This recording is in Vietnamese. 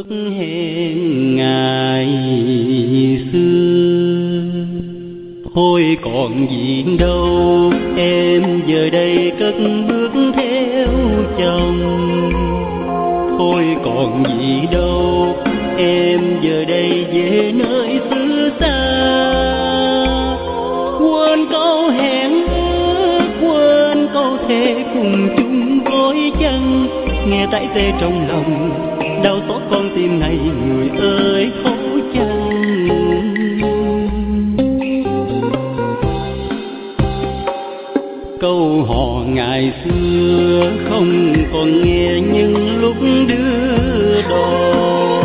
ước hẹn ngày xưa. Thôi còn gì đâu em giờ đây cất bước theo chồng. Thôi còn gì đâu em giờ đây về nơi xứ xa. Quên câu hẹn ước, quên câu thề cùng chung gối chân. Nghe tay tê trong lòng, đau xót con tim này người ơi thấu chân. Câu hò ngày xưa không còn nghe những lúc đưa đò.